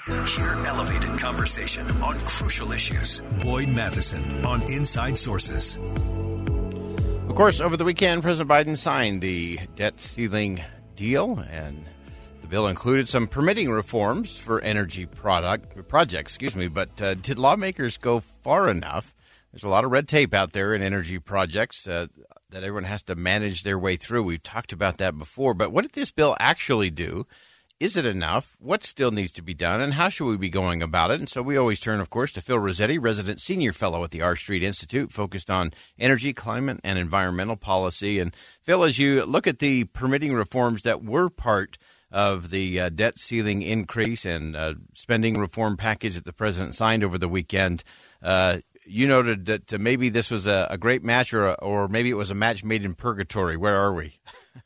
Hear elevated conversation on crucial issues. Boyd Matheson on Inside Sources. Of course, over the weekend, President Biden signed the debt ceiling deal, and the bill included some permitting reforms for energy projects. But did lawmakers go far enough? There's a lot of red tape out there in energy projects that everyone has to manage their way through. We've talked about that before. But what did this bill actually do? Is it enough? What still needs to be done? And how should we be going about it? And so we always turn, of course, to Phil Rossetti, resident senior fellow at the R Street Institute, focused on energy, climate, and environmental policy. And Phil, as you look at the permitting reforms that were part of the debt ceiling increase and spending reform package that the president signed over the weekend, you noted that maybe this was a great match or maybe it was a match made in purgatory. Where are we?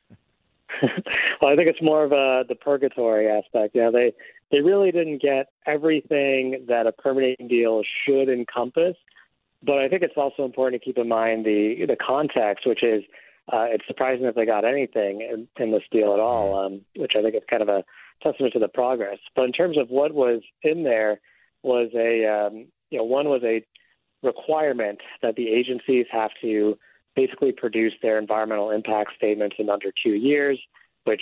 Well, I think it's more of the purgatory aspect. You know, they really didn't get everything that a permitting deal should encompass. But I think it's also important to keep in mind the context, which is it's surprising that they got anything in this deal at all, which I think is kind of a testament to the progress. But in terms of what was in there was one was a requirement that the agencies have to basically produce their environmental impact statements in under 2 years, which,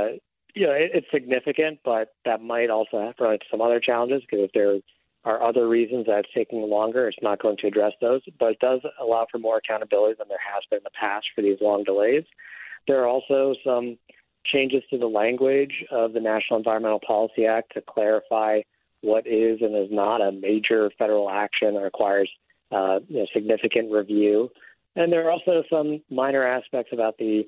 it's significant, but that might also have run into some other challenges because if there are other reasons that it's taking longer, it's not going to address those. But it does allow for more accountability than there has been in the past for these long delays. There are also some changes to the language of the National Environmental Policy Act to clarify what is and is not a major federal action that requires significant review. And there are also some minor aspects about the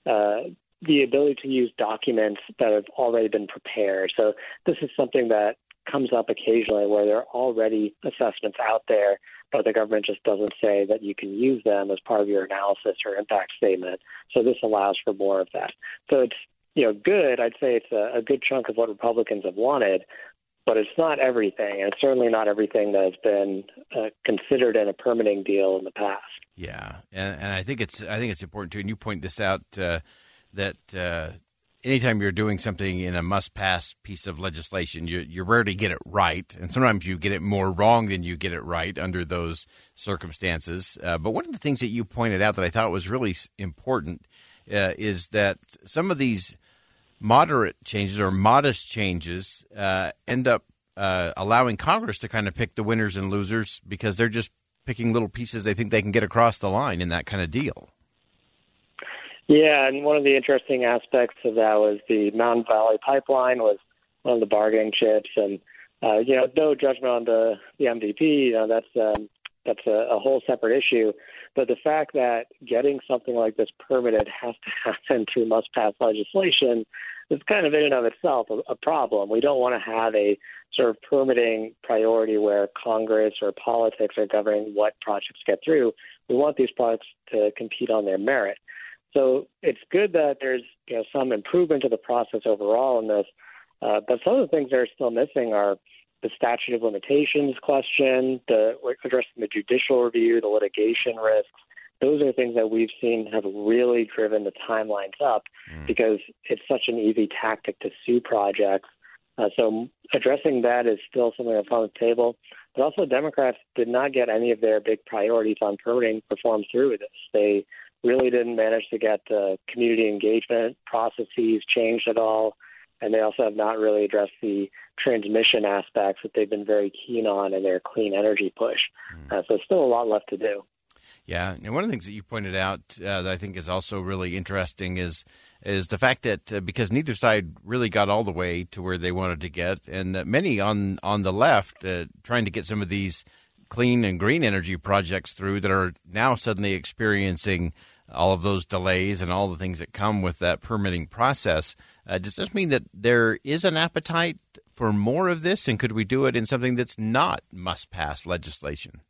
ability to use documents that have already been prepared. So this is something that comes up occasionally where there are already assessments out there, but the government just doesn't say that you can use them as part of your analysis or impact statement. So this allows for more of that. So it's good. I'd say it's a good chunk of what Republicans have wanted, but it's not everything, and it's certainly not everything that has been considered in a permitting deal in the past. Yeah, and I think it's important too. And you point this out that anytime you're doing something in a must-pass piece of legislation, you rarely get it right, and sometimes you get it more wrong than you get it right under those circumstances. But one of the things that you pointed out that I thought was really important is that some of these moderate changes or modest changes end up allowing Congress to kind of pick the winners and losers because they're just picking little pieces they think they can get across the line in that kind of deal. Yeah, and one of the interesting aspects of that was the Mountain Valley Pipeline was one of the bargaining chips, and no judgment on the MVP. That's a whole separate issue. But the fact that getting something like this permitted has to happen through must-pass legislation is kind of in and of itself a problem. We don't want to have a sort of permitting priority where Congress or politics are governing what projects get through. We want these projects to compete on their merit. So it's good that there's some improvement to the process overall in this, but some of the things that are still missing are the statute of limitations question, addressing the judicial review, the litigation risks. Those are things that we've seen have really driven the timelines up because it's such an easy tactic to sue projects. So addressing that is still something that's on the table. But also Democrats did not get any of their big priorities on permitting reform through with this. They really didn't manage to get community engagement processes changed at all. And they also have not really addressed the transmission aspects that they've been very keen on in their clean energy push. So there's still a lot left to do. Yeah, and one of the things that you pointed out that I think is also really interesting is the fact that because neither side really got all the way to where they wanted to get, and that many on the left trying to get some of these clean and green energy projects through that are now suddenly experiencing all of those delays and all the things that come with that permitting process. Does this mean that there is an appetite for more of this, and could we do it in something that's not must-pass legislation?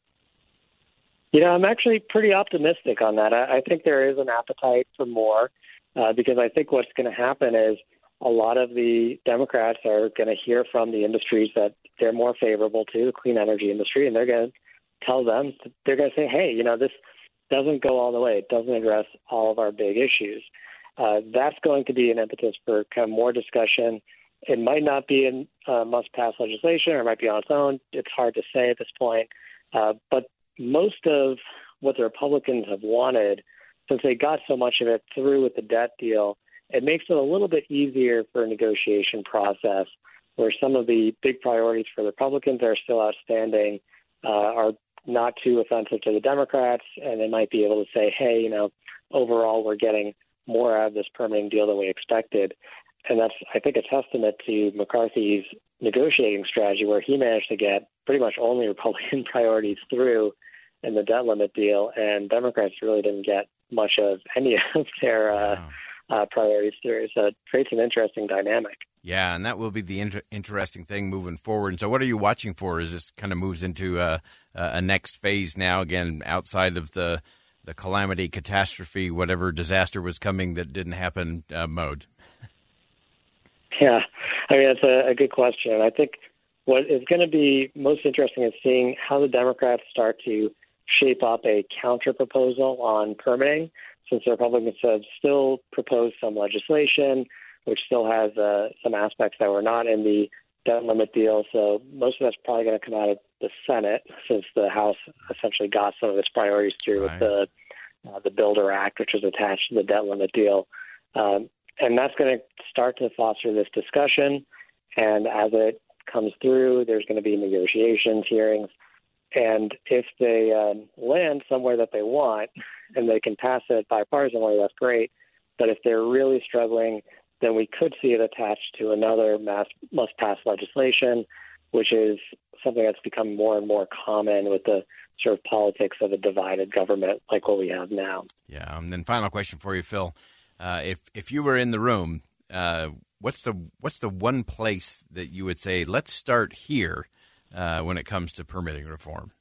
I'm actually pretty optimistic on that. I think there is an appetite for more because I think what's going to happen is a lot of the Democrats are going to hear from the industries that they're more favorable to, the clean energy industry, and they're going to tell them, they're going to say, hey, this doesn't go all the way. It doesn't address all of our big issues. That's going to be an impetus for kind of more discussion It might not be in must-pass legislation, or it might be on its own. It's hard to say at this point. But most of what the Republicans have wanted, since they got so much of it through with the debt deal, it makes it a little bit easier for a negotiation process where some of the big priorities for the Republicans that are still outstanding are not too offensive to the Democrats, and they might be able to say, hey, overall we're getting more out of this permitting deal than we expected. And that's, I think, a testament to McCarthy's negotiating strategy, where he managed to get pretty much only Republican priorities through in the debt limit deal, and Democrats really didn't get much of any of their priorities through. So it creates an interesting dynamic. Yeah, and that will be the interesting thing moving forward. And so what are you watching for as this kind of moves into a next phase now, again, outside of the calamity, catastrophe, whatever disaster was coming that didn't happen mode? Yeah, I mean, that's a good question. I think what is going to be most interesting is seeing how the Democrats start to shape up a counter-proposal on permitting, since the Republicans have still proposed some legislation, which still has some aspects that were not in the debt limit deal. So most of that's probably going to come out of the Senate, since the House essentially got some of its priorities through with the Builder Act, which was attached to the debt limit deal. And that's going to start to foster this discussion. And as it comes through, there's going to be negotiations, hearings. And if they land somewhere that they want and they can pass it bipartisanly, that's great. But if they're really struggling, then we could see it attached to another must-pass legislation, which is something that's become more and more common with the sort of politics of a divided government like what we have now. Yeah, and then final question for you, Phil. If you were in the room, what's the one place that you would say, let's start here when it comes to permitting reform?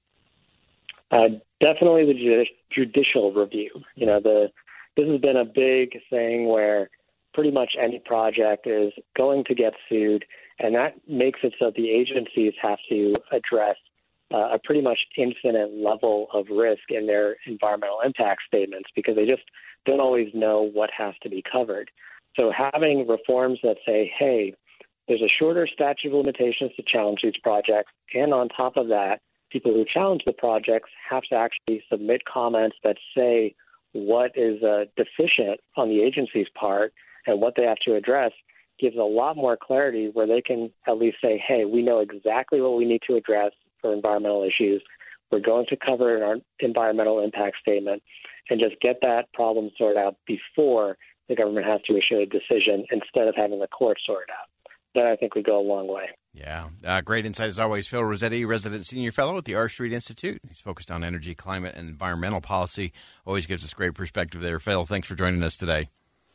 Definitely the judicial review. This has been a big thing where pretty much any project is going to get sued, and that makes it so the agencies have to address a pretty much infinite level of risk in their environmental impact statements, because they just don't always know what has to be covered. So having reforms that say, hey, there's a shorter statute of limitations to challenge these projects, and on top of that, people who challenge the projects have to actually submit comments that say what is deficient on the agency's part and what they have to address, gives a lot more clarity, where they can at least say, hey, we know exactly what we need to address for environmental issues. We're going to cover in our environmental impact statement, and just get that problem sorted out before the government has to issue a decision, instead of having the court sort it out. That, I think, would go a long way. Yeah. Great insight as always. Phil Rossetti, resident senior fellow at the R Street Institute. He's focused on energy, climate, and environmental policy. Always gives us great perspective there. Phil, thanks for joining us today.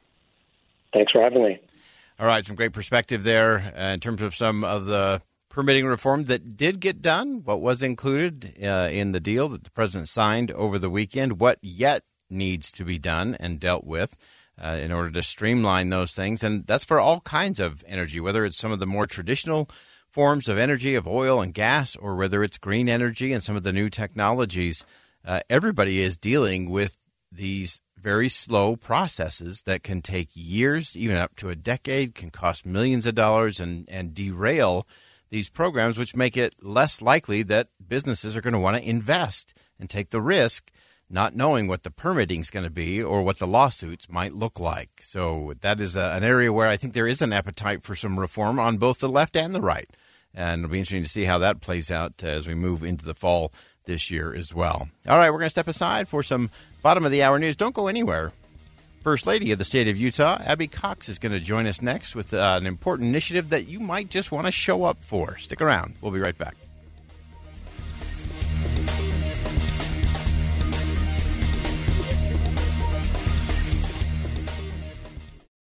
Thanks for having me. All right. Some great perspective there in terms of some of the permitting reform that did get done, what was included in the deal that the president signed over the weekend, what yet needs to be done and dealt with in order to streamline those things. And that's for all kinds of energy, whether it's some of the more traditional forms of energy, of oil and gas, or whether it's green energy and some of the new technologies. Everybody is dealing with these very slow processes that can take years, even up to a decade, can cost millions of dollars, and derail these programs, which make it less likely that businesses are going to want to invest and take the risk, not knowing what the permitting is going to be or what the lawsuits might look like. So that is an area where I think there is an appetite for some reform on both the left and the right. And it'll be interesting to see how that plays out as we move into the fall this year as well. All right, we're going to step aside for some bottom of the hour news. Don't go anywhere. First Lady of the state of Utah, Abby Cox, is going to join us next with an important initiative that you might just want to show up for. Stick around. We'll be right back.